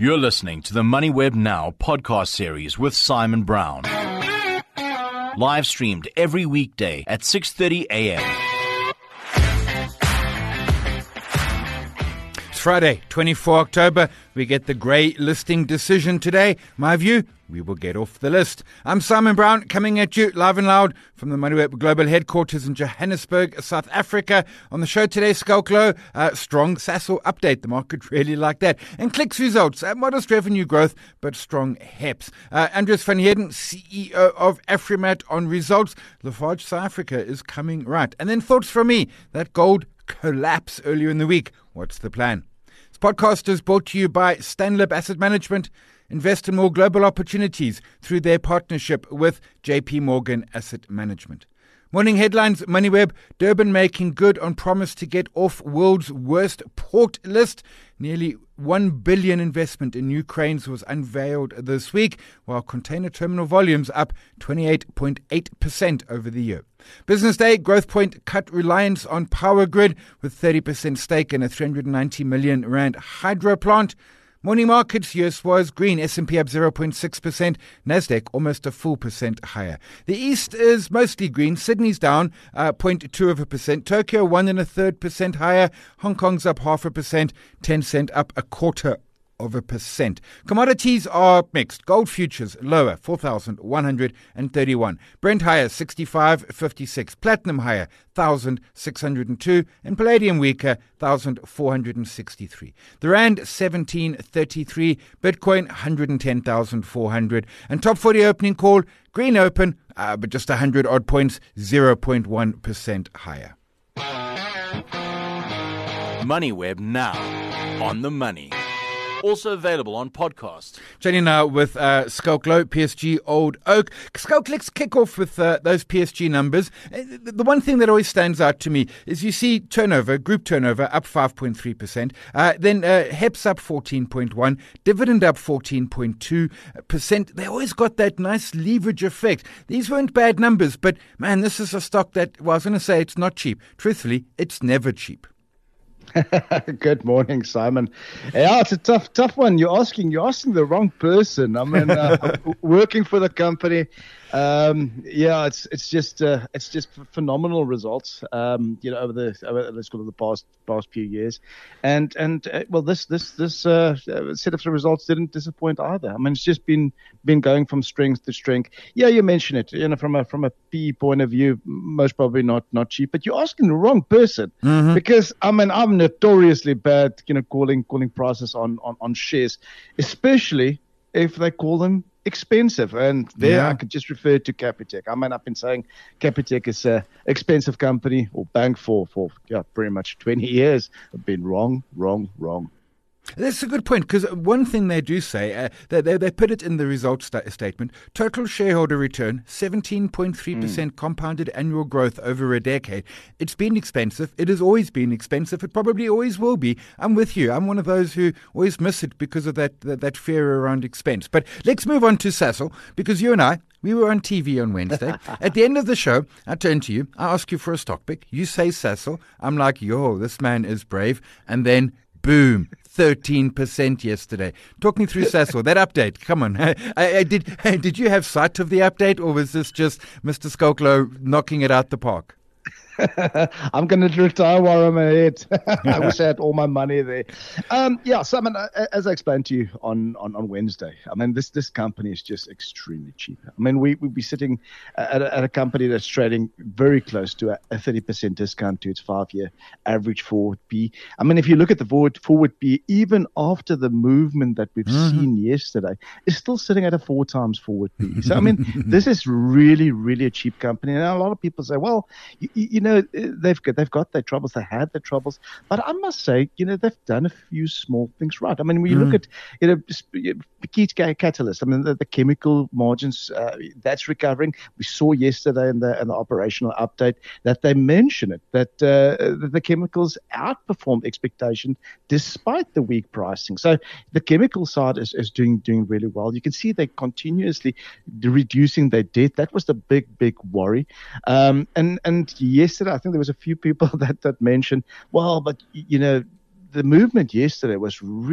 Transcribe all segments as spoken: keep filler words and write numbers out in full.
You're listening to the MoneyWeb Now podcast series with Simon Brown. Live streamed every weekday at six thirty a.m. It's Friday, twenty-fourth of October. We get the grey listing decision today. My view, we will get off the list. I'm Simon Brown, coming at you live and loud from the MoneyWeb Global Headquarters in Johannesburg, South Africa. On the show today, Skulk Low, uh, strong Sasol update. The market really liked that. And Clicks results, uh, modest revenue growth, but strong H E P S. Uh, Andries van Heerden, C E O of Afrimat, on results. Lafarge South Africa is coming right. And then thoughts from me, that gold collapse earlier in the week. What's the plan? This podcast is brought to you by Stanlib Asset Management. Invest in more global opportunities through their partnership with J P Morgan Asset Management. Morning headlines, MoneyWeb, Durban making good on promise to get off world's worst port list. Nearly one billion investment in new cranes was unveiled this week, while container terminal volumes up twenty-eight point eight percent over the year. Business Day, Growthpoint cut reliance on power grid with thirty percent stake in a three hundred ninety million rand hydro plant. Morning markets, U S was green, S and P up zero point six percent, Nasdaq almost a full percent higher. The East is mostly green, Sydney's down uh, zero point two of a percent, Tokyo one and a third percent higher, Hong Kong's up half a percent, Tencent up a quarter of a percent. Commodities are mixed. Gold futures lower, four thousand one hundred thirty-one. Brent higher, sixty-five fifty-six. Platinum higher, one thousand six hundred two. And palladium weaker, one thousand four hundred sixty-three. The rand, seventeen thirty-three. Bitcoin, one hundred ten thousand four hundred. And top forty opening call, green open, uh, but just one hundred odd points, zero point one percent higher. MoneyWeb Now, on the money. Also available on podcast. Joining now with uh, Skulk Low, P S G Old Oak. Skulk, let's kick off with uh, those P S G numbers. The, the one thing that always stands out to me is you see turnover, group turnover, up five point three percent. Uh, then uh, H E P S up fourteen point one, dividend up fourteen point two percent. They always got that nice leverage effect. These weren't bad numbers, but man, this is a stock that, well, I was going to say it's not cheap. Truthfully, it's never cheap. Good morning, Simon. Yeah, it's a tough, tough one. You're asking, you're asking the wrong person. I mean, uh, working for the company. Um, yeah, it's it's just uh, it's just phenomenal results. Um, you know, over the over, let's call it the past past few years, and and uh, well, this this this uh, set of results didn't disappoint either. I mean, it's just been been going from strength to strength. Yeah, you mentioned it. You know, from a from a P E point of view, most probably not not cheap. But you're asking the wrong person mm-hmm. because I mean, I'm notoriously bad, you know, calling calling prices on on, on shares, especially if they call them expensive. And there yeah. I could just refer to Capitec. I mean, I've been saying Capitec is an expensive company or bank for, for yeah, pretty much twenty years. I've been wrong, wrong, wrong. That's a good point, because one thing they do say, uh, they, they they put it in the results sta- statement, total shareholder return, seventeen point three percent mm. compounded annual growth over a decade. It's been expensive. It has always been expensive. It probably always will be. I'm with you. I'm one of those who always miss it because of that, that, that fear around expense. But let's move on to Sasol, because you and I, we were on T V on Wednesday. At the end of the show, I turn to you. I ask you for a stock pick. You say Sasol. I'm like, yo, this man is brave. And then, boom, thirteen percent yesterday. Talk me through Sasol, that update. Come on. I, I, did did you have sight of the update, or was this just Mister Skulk Low knocking it out the park? I'm going to retire while I'm ahead. I wish I had all my money there. Um, yeah, Simon, as I explained to you on, on, on Wednesday, I mean, this this company is just extremely cheap. I mean, we, we'd be sitting at a, at a company that's trading very close to a, a thirty percent discount to its five-year average forward P. I mean, if you look at the forward, forward P, even after the movement that we've mm-hmm. seen yesterday, it's still sitting at a four times forward P. So, I mean, this is really, really a cheap company. And a lot of people say, well, you, you know, they've got, they've got their troubles, they had their troubles, but I must say, you know, they've done a few small things right. I mean, when you mm. look at, you know, key catalyst, I mean, the, the chemical margins, uh, that's recovering. We saw yesterday in the, in the operational update that they mentioned it, that uh, the chemicals outperformed expectations despite the weak pricing. So the chemical side is, is doing doing really well. You can see they're continuously reducing their debt. That was the big, big worry. Um, and, and yesterday, I think there was a few people that, that mentioned, well, but, you know, the movement yesterday was really,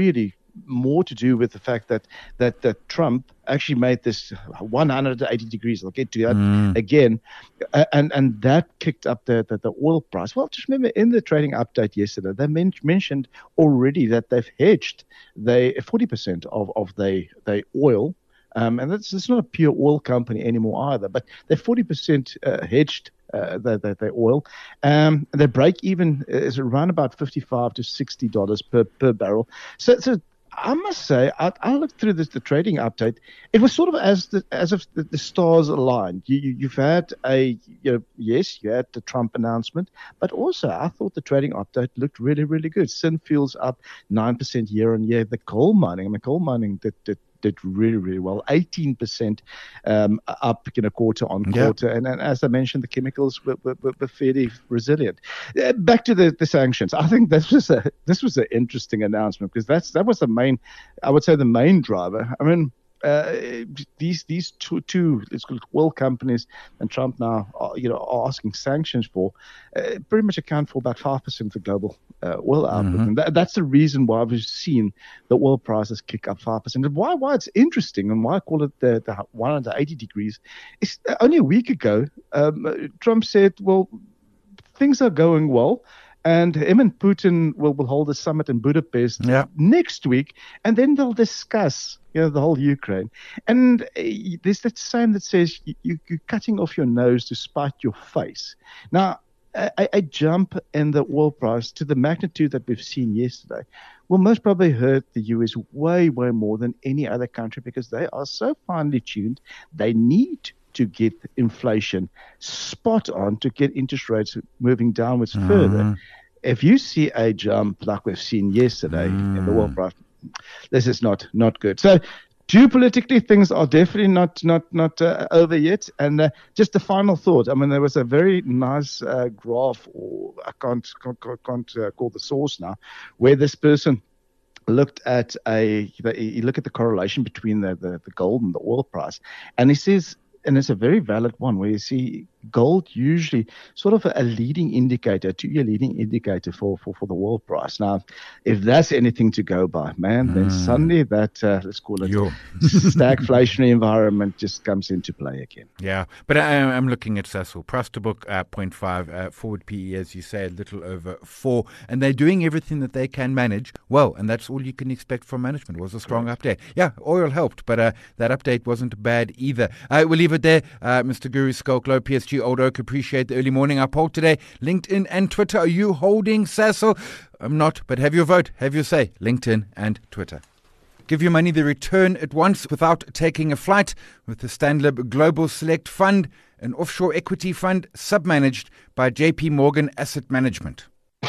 more to do with the fact that that, that Trump actually made this one hundred eighty degrees. I'll get to that mm. again. Uh, and, and that kicked up the, the, the oil price. Well, just remember in the trading update yesterday, they men- mentioned already that they've hedged they forty percent of, of their they oil. Um, and that's, it's not a pure oil company anymore either, but they're forty percent uh, hedged uh, their, their, their oil. Um, their break even is around about fifty-five to sixty dollars per, per barrel. So, so I must say, I, I looked through this, the trading update. It was sort of as the, as if the, the stars aligned. You, you, you've had a, you know, yes, you had the Trump announcement, but also I thought the trading update looked really, really good. Synfuels up nine percent year on year. The coal mining, I mean, coal mining did, did did really, really well, eighteen percent um, up, you know, quarter on quarter. Yeah. And, and as I mentioned, the chemicals were, were, were fairly resilient. Uh, back to the, the sanctions. I think this was a this was an interesting announcement because that's that was the main, I would say, the main driver. I mean, uh, these these two two let's call it oil companies and Trump now are, you know, are asking sanctions for uh, pretty much account for about five percent of the global uh, oil output, mm-hmm. and that, that's the reason why we've seen the oil prices kick up five percent. And why why it's interesting and why I call it the, the one hundred eighty degrees is only a week ago um, Trump said, well, things are going well. And him and Putin will, will hold a summit in Budapest yeah. next week, and then they'll discuss, you know, the whole Ukraine. And uh, there's that saying that says you, you, you're cutting off your nose to spite your face. Now, a, a jump in the oil price to the magnitude that we've seen yesterday will most probably hurt the U S way, way more than any other country because they are so finely tuned. They need to get inflation spot on to get interest rates moving downwards mm. further. If you see a jump like we've seen yesterday mm. in the oil price, this is not not good. So geopolitically, things are definitely not not not uh, over yet. And uh, just a final thought. I mean, there was a very nice uh, graph, or I can't can't, can't uh, call the source now, where this person looked at a he looked at the correlation between the, the, the gold and the oil price, and he says, and it's a very valid one, where you see gold usually sort of a leading indicator, two-year leading indicator for, for, for the oil price. Now, if that's anything to go by, man, mm. then suddenly that, uh, let's call it stagflationary environment just comes into play again. Yeah, but I, I'm looking at Sasol. Price to book uh, zero point five, uh, forward P E, as you say, a little over four, and they're doing everything that they can manage well, and that's all you can expect from management. It was a strong Correct. update. Yeah, oil helped, but uh, that update wasn't bad either. Uh, we'll leave it there. Uh, Mister Guru Skolklo, P S G Old Oak, appreciate the early morning. Our poll today, LinkedIn and Twitter. Are you holding Sasol? I'm not, but have your vote, have your say. LinkedIn and Twitter. Give your money the return at once without taking a flight with the Stanlib Global Select Fund, an offshore equity fund submanaged by J P Morgan Asset Management.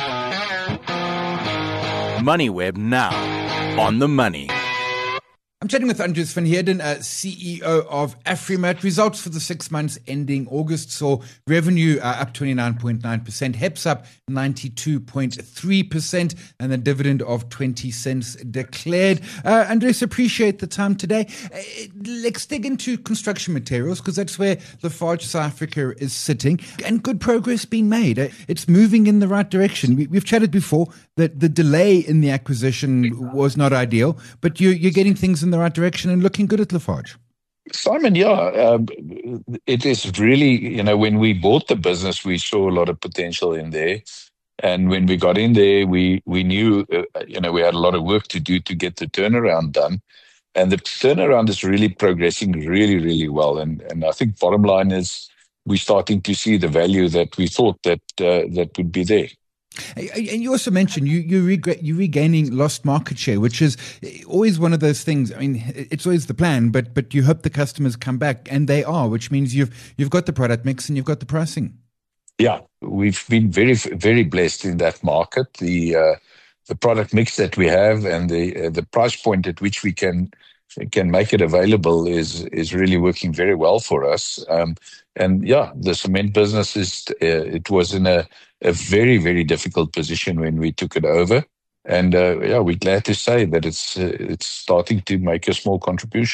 MoneyWeb now on the money. I'm chatting with Andries van Heerden, uh, C E O of Afrimat. Results for the six months ending August saw revenue uh, up twenty-nine point nine percent, H E P S up ninety-two point three percent, and a dividend of twenty cents declared. Uh, Andries, appreciate the time today. Uh, let's dig into construction materials because that's where Lafarge South Africa is sitting, and good progress being made. Uh, it's moving in the right direction. We, we've chatted before that the delay in the acquisition was not ideal, but you, you're getting things in the right direction and looking good at Lafarge. Simon, yeah, um, it is really, you know, when we bought the business, we saw a lot of potential in there. And when we got in there, we, we knew, uh, you know, we had a lot of work to do to get the turnaround done. And the turnaround is really progressing really, really well. And, and I think bottom line is we're starting to see the value that we thought that uh, that would be there. And you also mentioned you you regret you regaining lost market share, which is always one of those things. I mean, it's always the plan, but but you hope the customers come back, and they are, which means you've you've got the product mix and you've got the pricing. Yeah, we've been very very blessed in that market. The uh, the product mix that we have and the uh, the price point at which we can can make it available is is really working very well for us. Um, and yeah, the cement business is uh, it was in a a very, very difficult position when we took it over. And uh, yeah, we're glad to say that it's uh, it's starting to make a small contribution.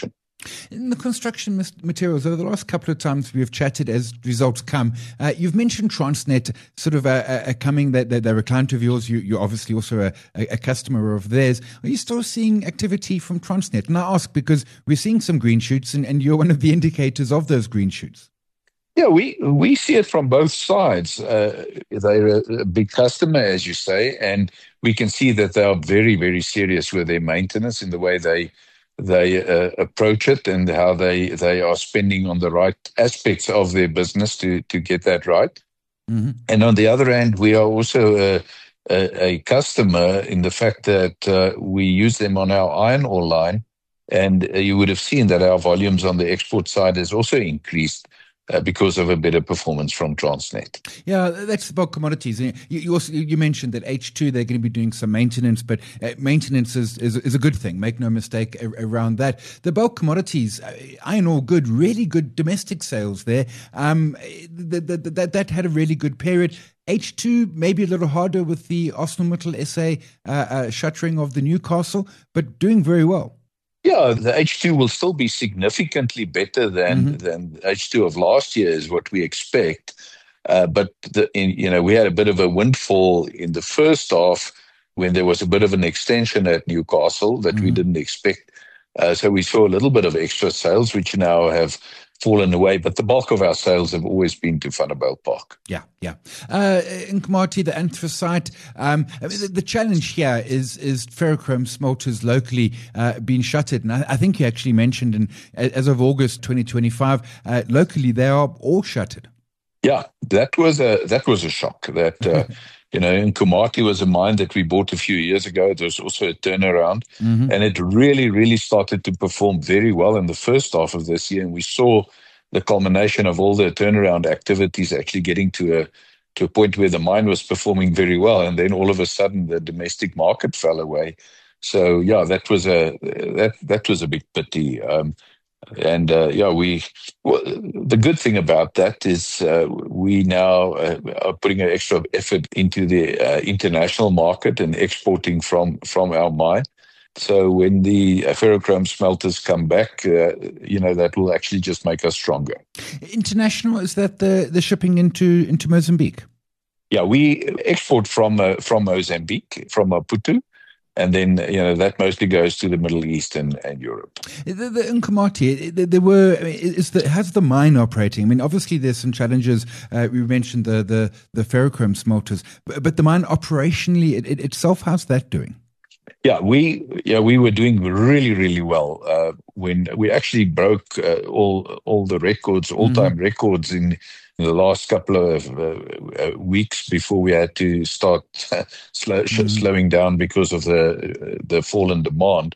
In the construction materials, over the last couple of times we've chatted as results come, uh, you've mentioned Transnet sort of a, a, a coming, that they're, they're a client of yours. You, you're obviously also a, a customer of theirs. Are you still seeing activity from Transnet? And I ask because we're seeing some green shoots, and, and you're one of the indicators of those green shoots. Yeah, we, we see it from both sides. Uh, they're a, a big customer, as you say, and we can see that they are very, very serious with their maintenance in the way they they uh, approach it and how they, they are spending on the right aspects of their business to, to get that right. Mm-hmm. And on the other hand, we are also a, a, a customer in the fact that uh, we use them on our iron ore line. And uh, you would have seen that our volumes on the export side has also increased Uh, because of a better performance from Transnet. Yeah, that's about commodities. You, you also you mentioned that H two, they're going to be doing some maintenance, but uh, maintenance is, is is a good thing. Make no mistake around that. The bulk commodities, uh, iron ore, good, really good domestic sales there. Um, that that that, that had a really good period. H two maybe a little harder with the ArcelorMittal S A uh, uh, shuttering of the Newcastle, but doing very well. Yeah, the H two will still be significantly better than mm-hmm. than H two of last year is what we expect. Uh, but the, in, you know, we had a bit of a windfall in the first half when there was a bit of an extension at Newcastle that mm-hmm. we didn't expect. Uh, so we saw a little bit of extra sales, which now have fallen away, but the bulk of our sales have always been to Vanderbijl Park. Yeah, yeah. Uh, in commodity, the anthracite, um, the, the challenge here is is ferrochrome smelters locally uh, being shuttered. And I, I think you actually mentioned, in, as of August twenty twenty-five, uh, locally they are all shuttered. Yeah, that was a that was a shock. That uh, you know, Nkomati was a mine that we bought a few years ago. It was also a turnaround, mm-hmm. and it really, really started to perform very well in the first half of this year. And we saw the culmination of all the turnaround activities actually getting to a to a point where the mine was performing very well, and then all of a sudden the domestic market fell away. So yeah, that was a that that was a big pity. Um, And uh, yeah, we. Well, the good thing about that is uh, we now uh, are putting an extra effort into the uh, international market and exporting from from our mine. So when the ferrochrome smelters come back, uh, you know, that will actually just make us stronger. International, is that the the shipping into into Mozambique? Yeah, we export from uh, from Mozambique, from Maputo. And then, you know, that mostly goes to the Middle East and, and Europe. The, the Nkomati, there were, is the, how's the mine operating? I mean, obviously there's some challenges. Uh, we mentioned the, the, the ferrochrome smelters, but, but the mine operationally it, it itself, how's that doing? Yeah, we yeah we were doing really, really well uh, when we actually broke uh, all all the records, all-time mm-hmm. records in in the last couple of uh, weeks before we had to start slow, mm. slowing down because of the the fall in demand.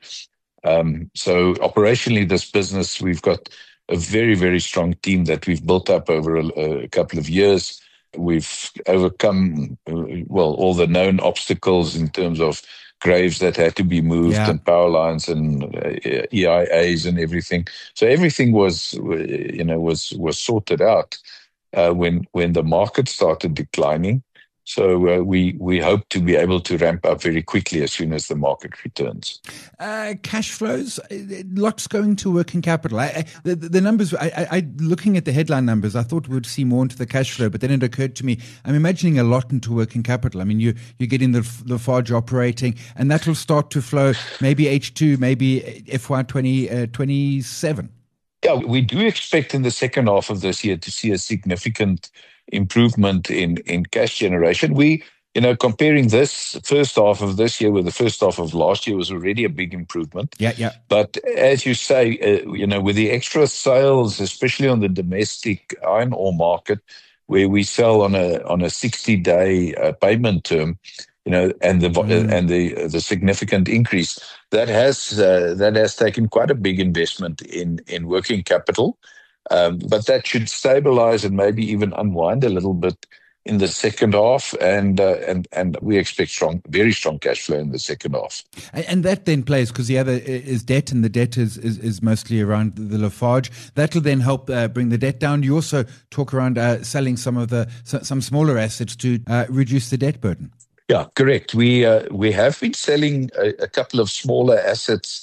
Um, so operationally, this business, we've got a very, very strong team that we've built up over a, a couple of years. We've overcome, well, all the known obstacles in terms of graves that had to be moved yeah. and power lines and uh, E I As and everything. So everything was, you know, was was sorted out. Uh, when when the market started declining. So uh, we we hope to be able to ramp up very quickly as soon as the market returns. Uh, cash flows, lots going to working capital. I, I, the, the numbers, I, I, looking at the headline numbers, I thought we'd see more into the cash flow, but then it occurred to me, I'm imagining a lot into working capital. I mean, you, you're getting the Lafarge operating, and that will start to flow maybe H two, maybe F Y twenty twenty-seven. Yeah, we do expect in the second half of this year to see a significant improvement in, in cash generation. We, you know, comparing this first half of this year with the first half of last year was already a big improvement. Yeah, yeah. But as you say, uh, you know, with the extra sales, especially on the domestic iron ore market, where we sell on a on a sixty-day uh, payment term, you know, and the mm. and the the significant increase that has uh, that has taken quite a big investment in in working capital, um, but that should stabilize and maybe even unwind a little bit in the second half, and uh, and and we expect strong, very strong cash flow in the second half. And, and that then plays, because the other is debt, and the debt is is, is mostly around the Lafarge. That will then help uh, bring the debt down. You also talk around uh, selling some of the some smaller assets to uh, reduce the debt burden. Yeah, correct. We uh, we have been selling a, a couple of smaller assets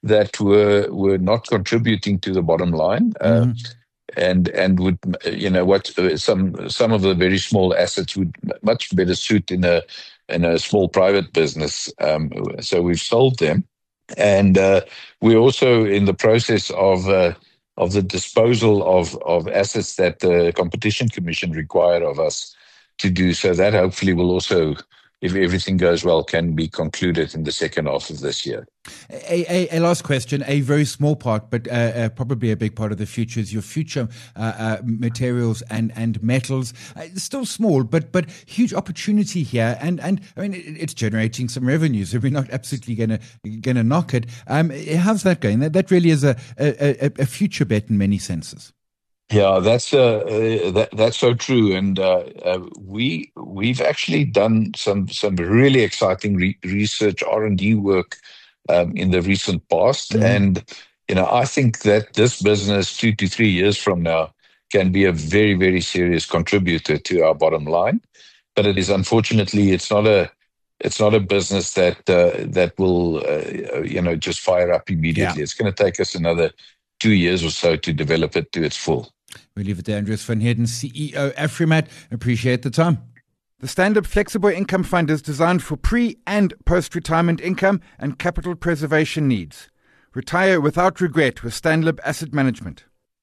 that were were not contributing to the bottom line. Mm-hmm. Uh, and and would you know what some some of the very small assets would much better suit in a in a small private business. Um, so we've sold them, and uh, we're also in the process of uh, of the disposal of of assets that the Competition Commission require of us to do. So that hopefully will also, if everything goes well, can be concluded in the second half of this year. A, a, a last question, a very small part, but uh, uh, probably a big part of the future is your future uh, uh, materials and, and metals. Uh, it's still small, but but huge opportunity here. And, and I mean, it, it's generating some revenue, so we're not absolutely going to going to knock it. Um, how's that going? That, that really is a, a, a future bet in many senses. Yeah, that's uh, uh, that, that's so true, and uh, uh, we we've actually done some some really exciting re- research R and D work um, in the recent past, mm. and you know I think that this business two to three years from now can be a very very serious contributor to our bottom line, but it is unfortunately it's not a it's not a business that uh, that will uh, you know just fire up immediately. Yeah. It's going to take us another two years or so to develop it to its full. We leave it there. Andreas van Heerden, C E O, Afrimat. Appreciate the time. The Standard Flexible Income Fund is designed for pre- and post-retirement income and capital preservation needs. Retire without regret with Stanlib Asset Management.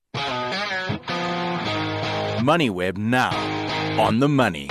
MoneyWeb now. On the money.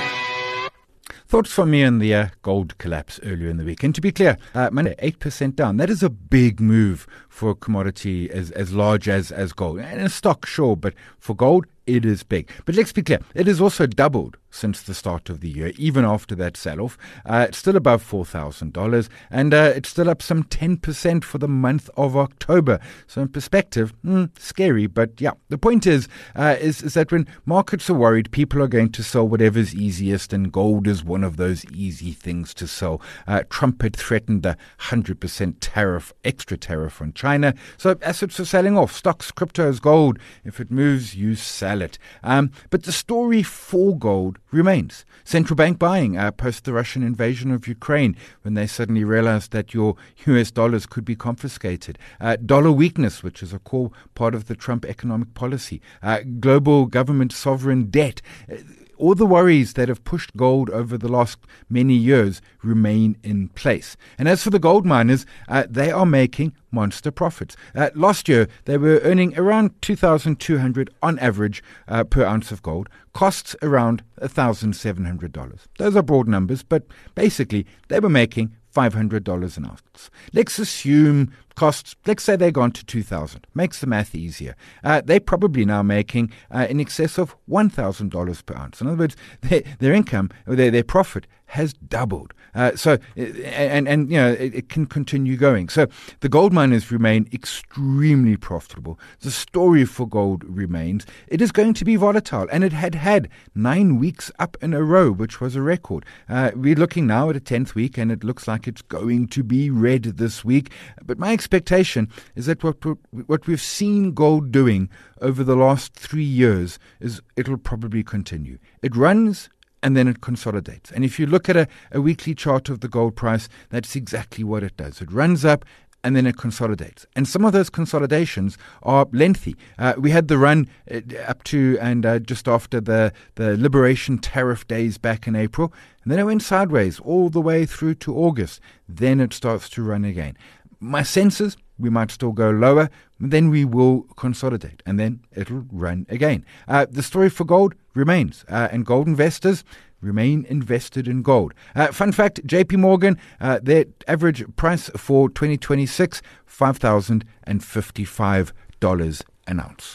Thoughts from me on the uh, gold collapse earlier in the week. And to be clear, uh, Monday, eight percent down. That is a big move for a commodity as, as large as, as gold. And a stock, sure, but for gold, it is big. But let's be clear, it has also doubled since the start of the year, even after that sell-off. Uh, it's still above four thousand dollars, and uh, it's still up some ten percent for the month of October. So in perspective, mm, scary, but yeah. The point is, uh, is, is that when markets are worried, people are going to sell whatever's easiest, and gold is one of those easy things to sell. Uh, Trump had threatened a one hundred percent tariff, extra tariff on China, so assets are selling off. Stocks, cryptos, gold. If it moves, you sell it. Um, but the story for gold remains. Central bank buying uh, post the Russian invasion of Ukraine, when they suddenly realized that your U S dollars could be confiscated. Uh, dollar weakness, which is a core part of the Trump economic policy. Uh, global government sovereign debt. Uh, All the worries that have pushed gold over the last many years remain in place. And as for the gold miners, uh, they are making monster profits. Uh, last year, they were earning around two thousand two hundred dollars on average uh, per ounce of gold. Costs around one thousand seven hundred dollars. Those are broad numbers, but basically, they were making five hundred dollars an ounce. Let's assume costs, let's say they've gone to two thousand dollars. Makes the math easier. Uh, they're probably now making uh, in excess of one thousand dollars per ounce. In other words, their, their income, or their, their profit has doubled. Uh, so, and, and, you know, it, it can continue going. So the gold miners remain extremely profitable. The story for gold remains. It is going to be volatile, and it had had nine weeks up in a row, which was a record. Uh, we're looking now at a tenth week, and it looks like it's going to be red this week. But my expectation is that what what we've seen gold doing over the last three years is it'll probably continue. It runs and then it consolidates. And if you look at a, a weekly chart of the gold price, that's exactly what it does. It runs up and then it consolidates. And some of those consolidations are lengthy. Uh, we had the run uh, up to and uh, just after the, the liberation tariff days back in April, and then it went sideways all the way through to August. Then it starts to run again. My sense is we might still go lower, then we will consolidate, and then it'll run again. Uh, the story for gold remains, uh, and gold investors remain invested in gold. Uh, fun fact, J P Morgan, uh, their average price for twenty twenty-six, five thousand fifty-five dollars an ounce.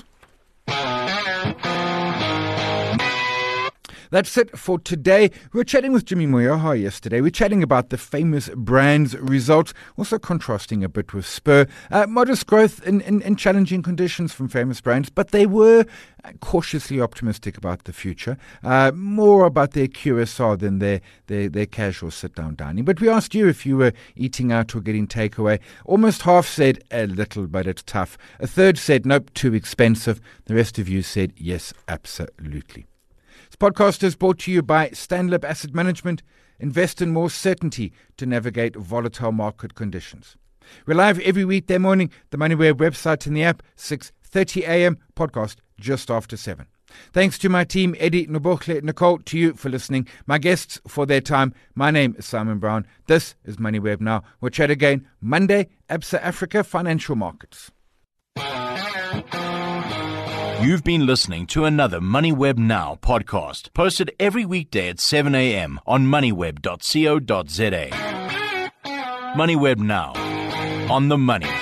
That's it for today. We were chatting with Jimmy Moyoha yesterday. We're chatting about the famous brand's results, also contrasting a bit with Spur. Uh, modest growth in, in, in challenging conditions from famous brands, but they were cautiously optimistic about the future, uh, more about their Q S R than their, their, their casual sit-down dining. But we asked you if you were eating out or getting takeaway. Almost half said a little, but it's tough. A third said, nope, too expensive. The rest of you said, yes, absolutely. This podcast is brought to you by Stanlib Asset Management. Invest in more certainty to navigate volatile market conditions. We're live every weekday morning, the MoneyWeb website and the app, six thirty a.m., podcast just after seven. Thanks to my team, Eddie, Nobokle, Nicole, to you for listening, my guests for their time. My name is Simon Brown. This is MoneyWeb Now. We'll chat again Monday, Absa Africa Financial Markets. You've been listening to another MoneyWeb Now podcast, posted every weekday at seven a.m. on moneyweb dot co dot za. MoneyWeb Now, on the money.